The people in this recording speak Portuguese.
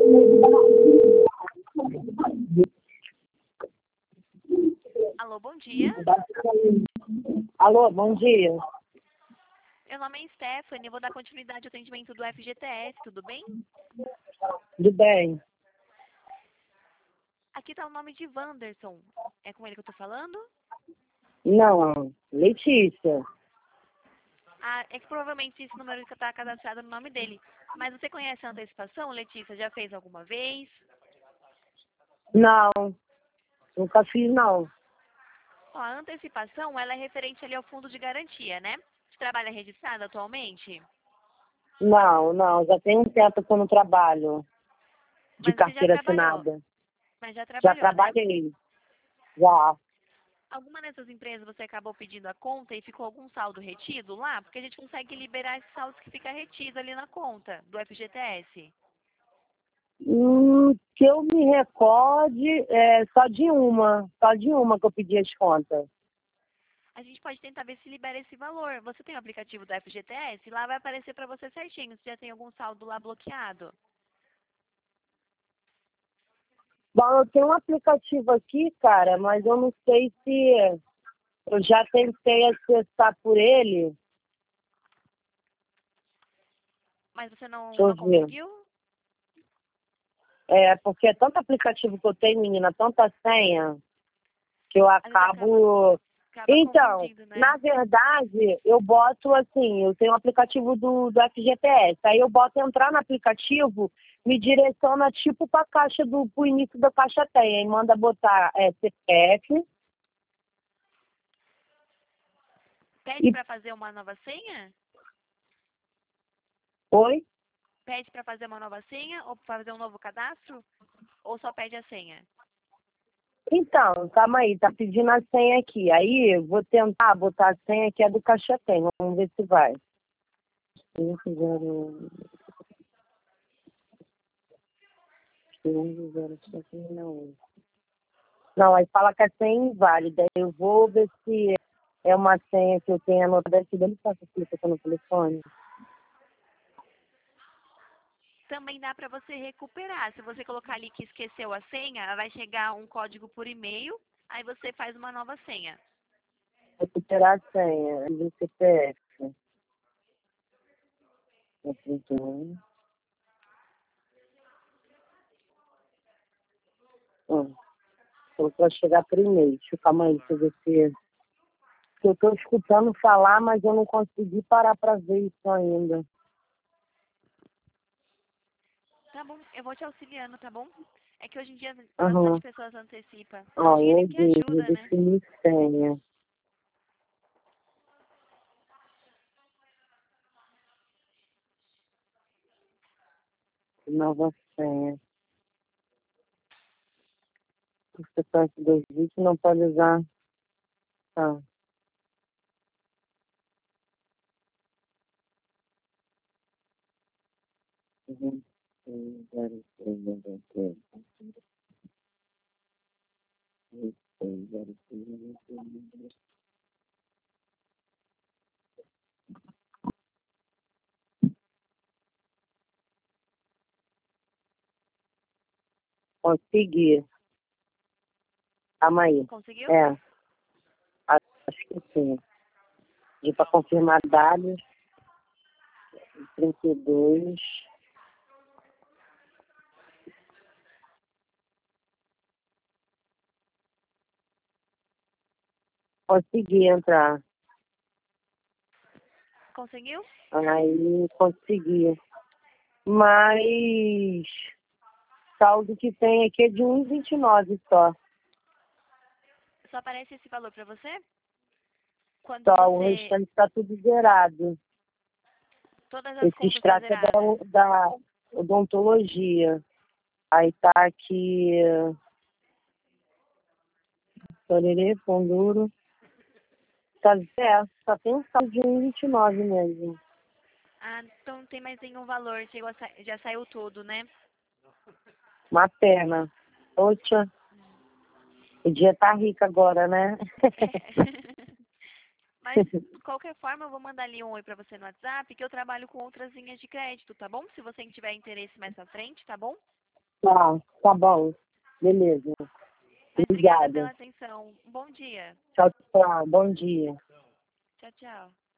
Alô, bom dia. Alô, bom dia. Meu nome é Stephanie, eu vou dar continuidade ao atendimento do FGTS, tudo bem? Tudo bem? Aqui está o nome de Wanderson. É com ele que eu estou falando? Não, Letícia. Ah, é que provavelmente esse número está cadastrado no nome dele. Mas você conhece a antecipação, Letícia? Já fez alguma vez? Não, nunca fiz, não. Ó, a antecipação, ela é referente ali ao fundo de garantia, né? Você trabalha registrado atualmente? Não, já tem um tempo que eu não trabalho de Mas você já carteira trabalhou. assinada. Mas já Já trabalhou, né? trabalhei, já. Alguma dessas empresas você acabou pedindo a conta e ficou algum saldo retido lá? Porque a gente consegue liberar esse saldo que fica retido ali na conta do FGTS. Que eu me recorde, só de uma que eu pedi as contas. A gente pode tentar ver se libera esse valor. Você tem o aplicativo do FGTS? Lá vai aparecer para você certinho se já tem algum saldo lá bloqueado. Bom, eu tenho um aplicativo aqui, cara, mas eu não sei se eu já tentei acessar por ele. Mas você Deixa não eu ver. conseguiu? Porque é tanto aplicativo que eu tenho, menina, tanta senha, que eu Às vezes acabo. acaba Então, confundindo, né? na verdade, eu boto assim, eu tenho um aplicativo do FGTS, aí eu boto entrar no aplicativo, me direciona tipo para a caixa pro início da caixa tem, aí manda botar CPF Pede e para fazer uma nova senha? oi. Pede para fazer uma nova senha ou fazer um novo cadastro? Ou só pede a senha? Então, calma aí, tá pedindo a senha aqui. Aí eu vou tentar botar a senha que é do caixa tem, vamos ver se vai. 5-0-5-0-7, não. Não, aí fala que a senha é inválida. Eu vou ver se é uma senha que eu tenho anotada aqui. Dá licença, filha, que eu tô no telefone. Também dá para você recuperar. Se você colocar ali que esqueceu a senha, vai chegar um código por e-mail, aí você faz uma nova senha. Recuperar a senha do CPF. 31. Falou que vai chegar por e-mail. Deixa eu calma aí, deixa eu ver se... Eu tô escutando falar, mas eu não consegui parar para ver isso ainda. Tá bom, eu vou te auxiliando, tá bom? É que hoje em dia bastante Aham. pessoas antecipam. O Ó, dinheiro é eu que vou ajuda, né? definir senha. Nova senha. O CPF 2020 não pode usar. Tá. Uhum. 0303. Consegui. Calma aí. Conseguiu? Acho que sim. E para confirmar dados, 32. Consegui entrar. Conseguiu? Aí consegui. Mas saldo que tem aqui é de 1,29 só. Só aparece esse valor para você? Quando Só o você... restante está tudo zerado. Todas as Esse contas estão extrato é zeradas. da odontologia. Aí tá aqui, Torerê, Pão Duro. Tá certo, só tem um saldo de 1,29 mesmo. Ah, então não tem mais nenhum valor. Já saiu tudo, né? Uma pena. Poxa, podia estar rica agora, né? É. Mas, de qualquer forma, eu vou mandar ali um oi pra você no WhatsApp, que eu trabalho com outras linhas de crédito, tá bom? Se você tiver interesse mais à frente, tá bom? Tá bom. Beleza. Obrigada Obrigada. pela atenção. Bom dia. Tchau, tchau. Bom dia. Tchau, tchau.